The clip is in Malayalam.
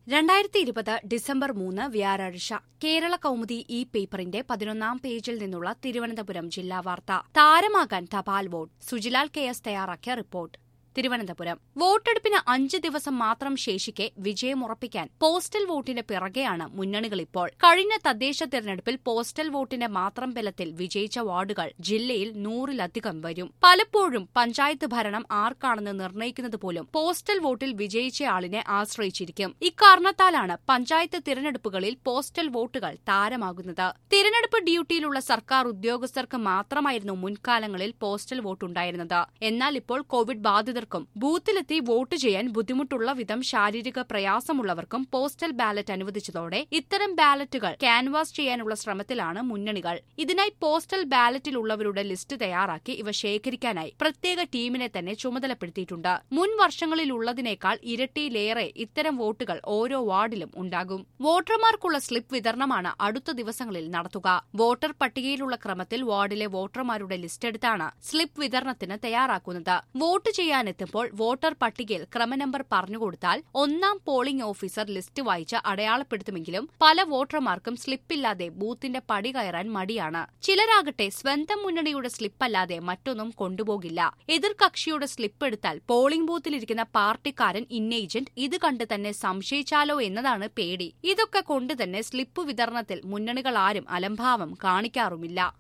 2020 ഡിസംബർ 3 വ്യാഴാഴ്ച കേരള കൗമുദി ഈ പേപ്പറിന്റെ 11-ാം പേജിൽ നിന്നുള്ള തിരുവനന്തപുരം ജില്ലാ വാർത്ത. താരമാകാൻ തപാൽ വോട്ട്. സുജിലാൽ KS തയ്യാറാക്കിയ റിപ്പോർട്ട്. തിരുവനന്തപുരം വോട്ടെടുപ്പിന് 5 ദിവസം മാത്രം ശേഷിക്കെ വിജയമുറപ്പിക്കാൻ പോസ്റ്റൽ വോട്ടിന് പിറകെയാണ് മുന്നണികളിപ്പോൾ. കഴിഞ്ഞ തദ്ദേശ തെരഞ്ഞെടുപ്പിൽ പോസ്റ്റൽ വോട്ടിന്റെ മാത്രം ബലത്തിൽ വിജയിച്ച വാർഡുകൾ ജില്ലയിൽ 100-ലധികം വരും. പലപ്പോഴും പഞ്ചായത്ത് ഭരണം ആർക്കാണെന്ന് നിർണ്ണയിക്കുന്നത് പോലും പോസ്റ്റൽ വോട്ടിൽ വിജയിച്ചയാളിനെ ആശ്രയിച്ചിരിക്കും. ഇക്കാരണത്താലാണ് പഞ്ചായത്ത് തിരഞ്ഞെടുപ്പുകളിൽ പോസ്റ്റൽ വോട്ടുകൾ താരമാകുന്നത്. തിരഞ്ഞെടുപ്പ് ഡ്യൂട്ടിയിലുള്ള സർക്കാർ ഉദ്യോഗസ്ഥർക്ക് മാത്രമായിരുന്നു മുൻകാലങ്ങളിൽ പോസ്റ്റൽ വോട്ടുണ്ടായിരുന്നത്. എന്നാൽ ഇപ്പോൾ കോവിഡ് ബാധിതർക്കും ബൂത്തിലെത്തി വോട്ട് ചെയ്യാൻ ബുദ്ധിമുട്ടുള്ള വിധം ശാരീരിക പ്രയാസമുള്ളവർക്കും പോസ്റ്റൽ ബാലറ്റ് അനുവദിച്ചതോടെ ഇത്തരം ബാലറ്റുകൾ ക്യാൻവാസ് ചെയ്യാനുള്ള ശ്രമത്തിലാണ് മുന്നണികൾ. ഇതിനായി പോസ്റ്റൽ ബാലറ്റിലുള്ളവരുടെ ലിസ്റ്റ് തയ്യാറാക്കി ഇവ ശേഖരിക്കാനായി പ്രത്യേക ടീമിനെ തന്നെ ചുമതലപ്പെടുത്തിയിട്ടുണ്ട്. മുൻ വർഷങ്ങളിലുള്ളതിനേക്കാൾ ഇരട്ടിയിലേറെ ഇത്തരം വോട്ടുകൾ ഓരോ വാർഡിലും ഉണ്ടാകും. വോട്ടർമാർക്കുള്ള സ്ലിപ്പ് വിതരണമാണ് അടുത്ത ദിവസങ്ങളിൽ നടത്തുക. വോട്ടർ പട്ടികയിലുള്ള ക്രമത്തിൽ വാർഡിലെ വോട്ടർമാരുടെ ലിസ്റ്റെടുത്താണ് സ്ലിപ്പ് വിതരണത്തിന് തയ്യാറാക്കുന്നത്. വോട്ട് ചെയ്യാനെത്തുമ്പോൾ വോട്ടർ പട്ടികയിൽ ക്രമനമ്പർ പറഞ്ഞുകൊടുത്താൽ 1-ാം പോളിംഗ് ഓഫീസർ ലിസ്റ്റ് വായിച്ച് അടയാളപ്പെടുത്തുമെങ്കിലും പല വോട്ടർമാർക്കും സ്ലിപ്പില്ലാതെ ബൂത്തിന്റെ പടി കയറാൻ മടിയാണ്. ചിലരാകട്ടെ സ്വന്തം മുന്നണിയുടെ സ്ലിപ്പല്ലാതെ മറ്റൊന്നും കൊണ്ടുപോകില്ല. എതിർകക്ഷിയുടെ സ്ലിപ്പ് എടുത്താൽ പോളിംഗ് ബൂത്തിലിരിക്കുന്ന പാർട്ടിക്കാരൻ ഏജന്റ് ഇത് കണ്ട് തന്നെ സംശയിച്ചാലോ എന്നതാണ് പേടി. ഇതൊക്കെ കൊണ്ടുതന്നെ സ്ലിപ്പ് വിതരണത്തിൽ മുന്നണികൾ ആരും അലംഭാവം കാണിക്കാറുമില്ല.